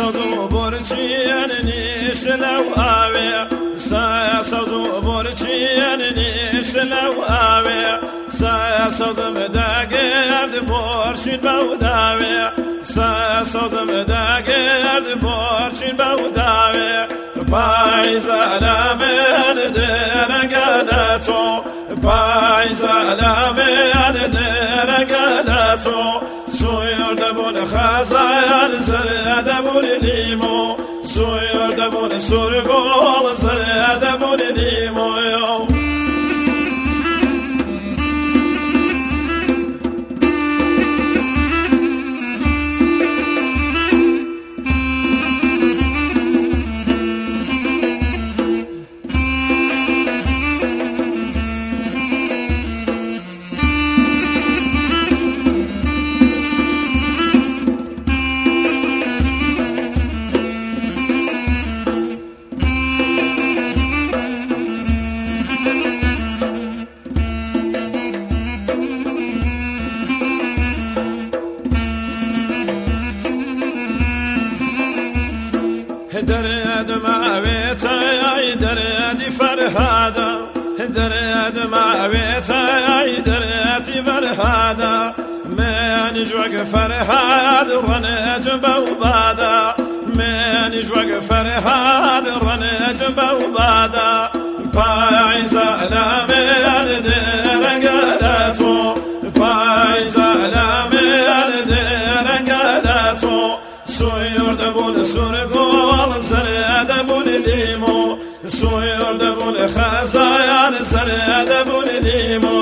سازو برچین نیش لو آوی سازو برچین نیش لو آوی سازم دگرد برچین بوداوی سازم دگرد برچین بوداوی پای ظلمن درگلتو پای ظلمن درگلتو سویر دبون خزان زردبون لیمو سویر دبون سرگل زردبون لیمو درد ما بيتاي درد فرهادا درد ما بيتاي درد فرهادا من جوق فرهاد رنج بوبادا من جوق فرهاد رنج بوبادا باي زعلام درقلاتو باي زعلام درقلاتو سوير دبون سرقول زردبون ليمو سوير دبون خزايان زردبون ليمو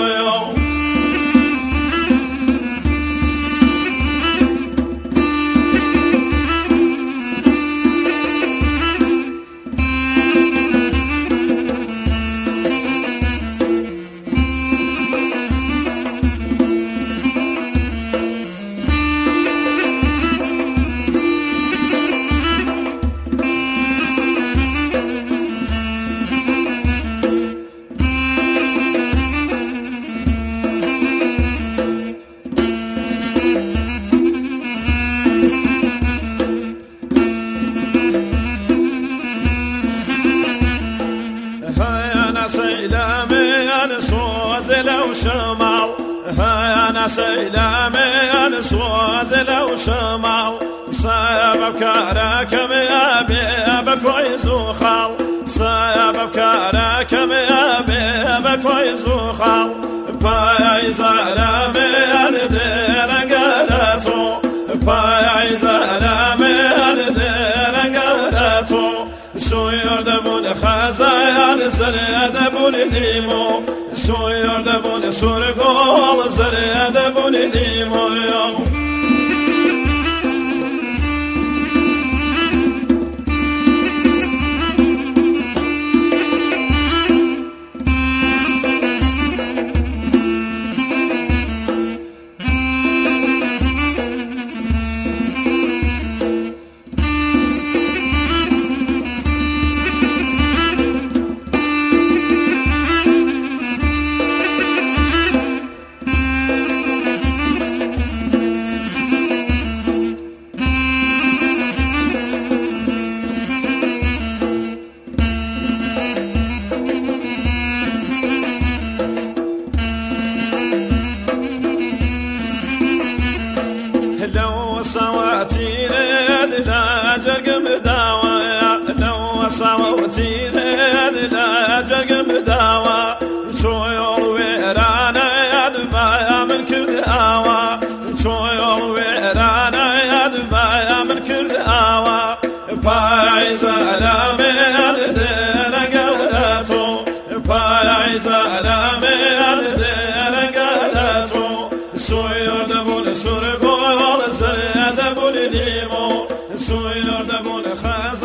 شمال هيا انا سيلامي انا صواز لو شمال صيب بكاركم يا بيبك ويزوخال صيب بكاركم يا بيبك ويزوخال باي زلامي انا درقلتو باي زلامي انا درقلتو سوير دبون خزايان زردبون ليمو سوير دبون سرقول زردبون ليمو لو صوتي لا جرق مداوى لو صوتي لا جرق مداوى شو يرويرانا يدبا من كل آوى شو يرويرانا يدبا من كل آوى باي زلامي درقلتو باي زلامي درقلتو سوير دبون سرقول زردبون ليمو سوير دبون خزايان